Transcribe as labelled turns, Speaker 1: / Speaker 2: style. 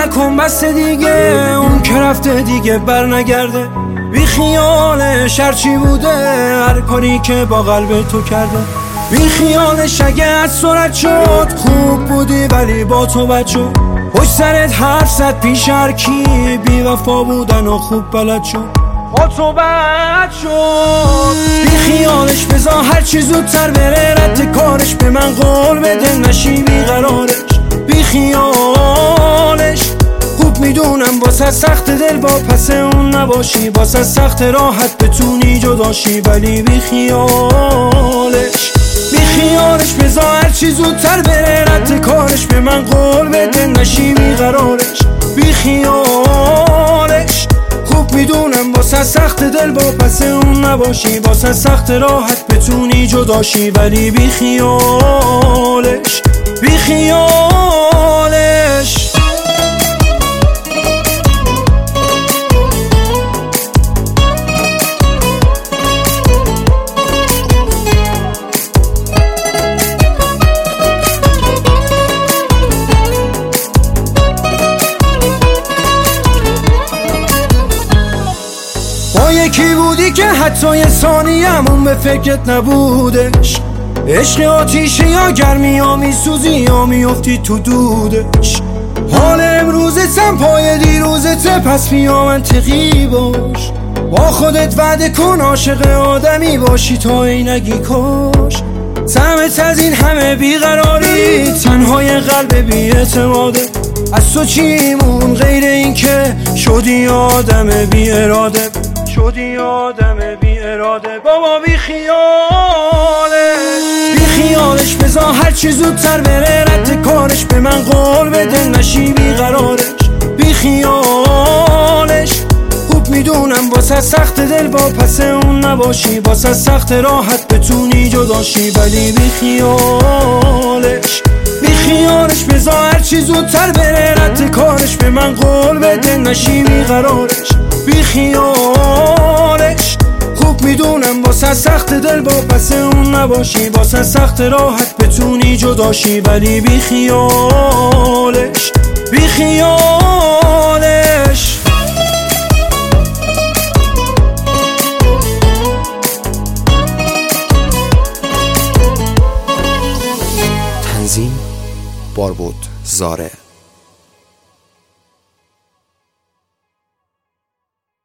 Speaker 1: نکن بس دیگه، اون که رفته دیگه بر نگرده. بی خیالش هرچی بوده، هر کاری که با قلب تو کرده. بی خیالش اگه از سرعت شد، خوب بودی ولی با تو بد شد. پشت سرت حرف زد پیش هر کی، بی وفا بودن و خوب بلد شد. با تو بد شد. بی خیالش بذار هرچی زودتر بره، رد کارش به من قول بده، نشی بیقرارش. بی خیالش خوب میدونم واسه سخت دل با پس اون نباشی، واسه سخت راحت بتونی جداشی، ولی بی خیالش. بی خیالش بذار هرچی زودتر بره، رد کارش به من قول بده، نشی بیقرارش. بی خیالش خوب میدونم واسه سخت دل با پس اون نباشی، واسه سخت راحت بتونی جداشی، ولی بی خیالش. بی خیالش. با یکی بودی که حتی یه ثانیه‌مون به فکرت نبودش. عشق آتیشه یا گرمی یا میسوزی یا میافتی تو دودش. حال امروزتم پای دیروزته، پس بیا منطقی باش. با خودت وعده کن عاشق آدمی باشی تا اینگی کاش. سمت از این همه بیقراری، تنهای قلب بی اعتماده. از تو چیمون غیر این که شدی آدم بی اراده، شدی آدم بی اراده. بابا بی خیالش. بی خیالش بذار هرچی زودتر بره، رد کارش به من قول بده، نشی بیقرارش. بی خیالش خوب میدونم واسه سخت دل با پس اون نباشی، واسه سخت راحت بتونی جداشی، ولی بی خیالش. بی خیالش بذار هرچی زودتر بره، رد کارش به من قول بده، نشی بیقرارش. بی خیالش خوب میدونم واسه سخت دل با پس اون نباشی، واسه سخت راحت بتونی جداشی، ولی بی خیالش. بی خیالش.
Speaker 2: تنظیم باربود زاره.